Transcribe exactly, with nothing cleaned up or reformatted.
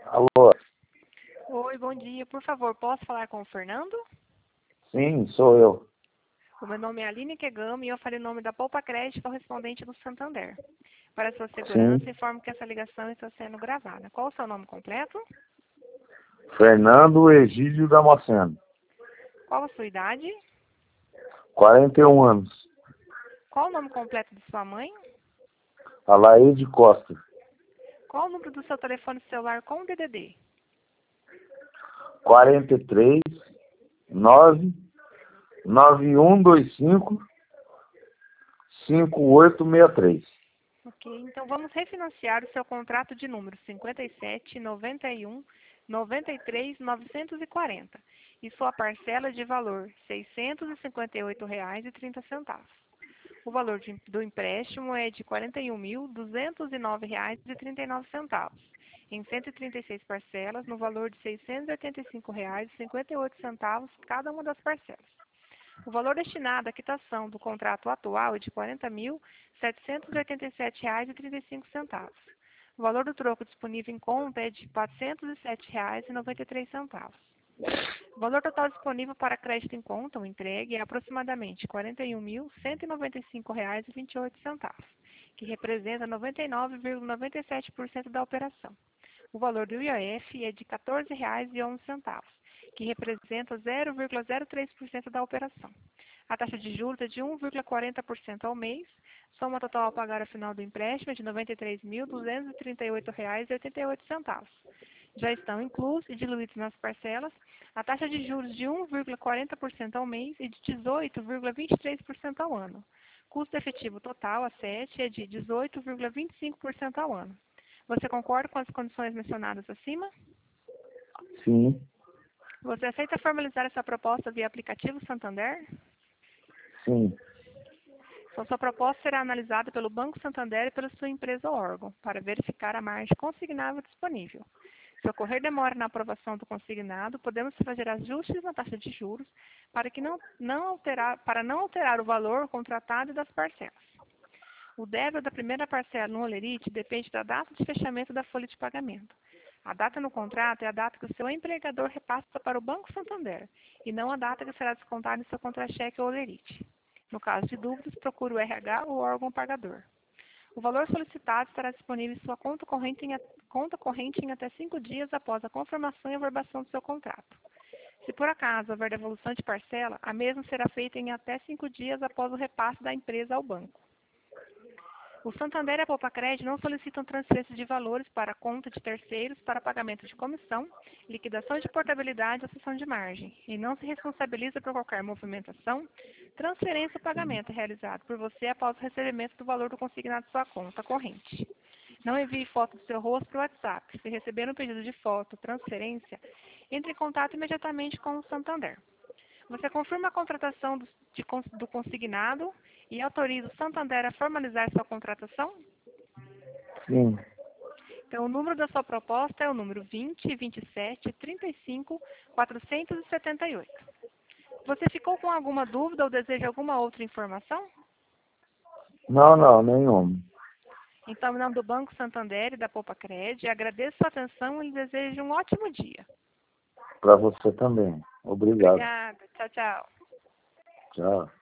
Alô? Oi, bom dia. Por favor, posso falar com o Fernando? Sim, sou eu. O meu nome é Aline Kegami e eu falei o nome da Poupa Crédito correspondente do Santander. Para sua Sim. segurança, informo que essa ligação está sendo gravada. Qual o seu nome completo? Fernando Egídio Damasceno. Qual a sua idade? quarenta e um anos. Qual o nome completo de sua mãe? Alaide Costa. Qual o número do seu telefone celular com D D D? quarenta e três, nove, nove um dois cinco, cinco oito seis três. Ok, então vamos refinanciar o seu contrato de número cinquenta e sete, noventa e um, noventa e três, novecentos e quarenta e sua parcela de valor seiscentos e cinquenta e oito reais e trinta centavos. O valor de- do empréstimo é de quarenta e um mil, duzentos e nove reais e trinta e nove centavos, em cento e trinta e seis parcelas, no valor de seiscentos e oitenta e cinco reais e cinquenta e oito centavos cada uma das parcelas. O valor destinado à quitação do contrato atual é de quarenta mil, setecentos e oitenta e sete reais e trinta e cinco centavos. O valor do troco disponível em conta é de quatrocentos e sete reais e noventa e três centavos. O valor total disponível para crédito em conta ou entregue é aproximadamente quarenta e um mil, cento e noventa e cinco reais e vinte e oito centavos, que representa noventa e nove vírgula noventa e sete por cento da operação. O valor do I O F é de quatorze reais e onze centavos, que representa zero vírgula zero três por cento da operação. A taxa de juros é de um vírgula quarenta por cento ao mês. Soma total a pagar ao final do empréstimo é de noventa e três mil, duzentos e trinta e oito reais e oitenta e oito centavos. Já estão inclusos e diluídos nas parcelas a taxa de juros de um vírgula quarenta por cento ao mês e de dezoito vírgula vinte e três por cento ao ano. Custo efetivo total a sete é de dezoito vírgula vinte e cinco por cento ao ano. Você concorda com as condições mencionadas acima? Sim, Você aceita formalizar essa proposta via aplicativo Santander? sim. Então, sua proposta será analisada pelo Banco Santander e pela sua empresa ou órgão, para verificar a margem consignável disponível. Se ocorrer demora na aprovação do consignado, podemos fazer ajustes na taxa de juros para, que não, não alterar, para não alterar o valor contratado e das parcelas. O débito da primeira parcela no Olerite depende da data de fechamento da folha de pagamento. A data no contrato é a data que o seu empregador repassa para o Banco Santander, e não a data que será descontada em seu contra-cheque ou Olerite. No caso de dúvidas, procure o R H ou o órgão pagador. O valor solicitado estará disponível em sua conta corrente em, conta corrente em até cinco dias após a confirmação e averbação do seu contrato. Se por acaso houver devolução de parcela, a mesma será feita em até cinco dias após o repasse da empresa ao banco. O Santander e a Poupa Crédito não solicitam transferência de valores para a conta de terceiros para pagamento de comissão, liquidação de portabilidade ou cessão de margem, e não se responsabiliza por qualquer movimentação, transferência ou pagamento realizado por você após o recebimento do valor do consignado de sua conta corrente. Não envie foto do seu rosto para o WhatsApp. Se receber um pedido de foto ou transferência, entre em contato imediatamente com o Santander. Você confirma a contratação do, de, do consignado e autoriza o Santander a formalizar sua contratação? Sim. Então, o número da sua proposta é o número vinte, vinte e sete, trinta e cinco, quatrocentos e setenta e oito. Você ficou com alguma dúvida ou deseja alguma outra informação? Não, não, nenhum. Então, em nome do Banco Santander e da Poupa Crédito, agradeço sua atenção e lhe desejo um ótimo dia. Para você também. Obrigado. Obrigada. Tchau, tchau. Tchau.